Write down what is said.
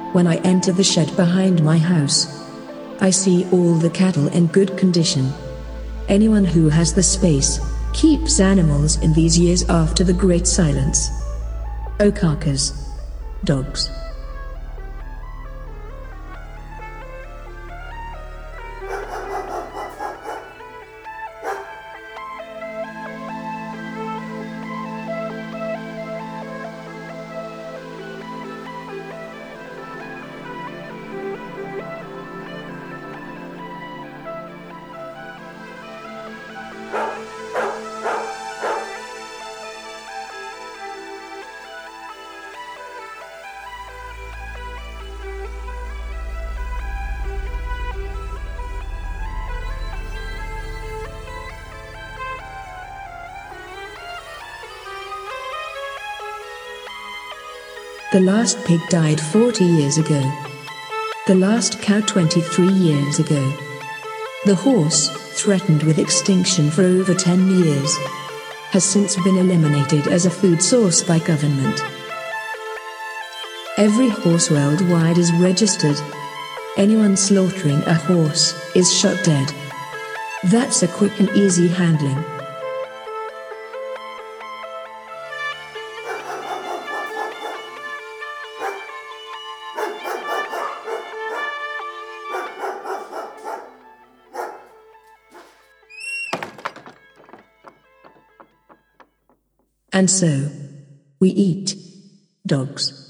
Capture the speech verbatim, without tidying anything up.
When I enter the shed behind my house, I see all the cattle in good condition. Anyone who has the space keeps animals in these years after the Great Silence. Oh carcass. Dogs. The last pig died forty years ago. The last cow twenty-three years ago. The horse, threatened with extinction for over ten years, has since been eliminated as a food source by government. Every horse worldwide is registered. Anyone slaughtering a horse is shot dead. That's a quick and easy handling. And so, we eat dogs.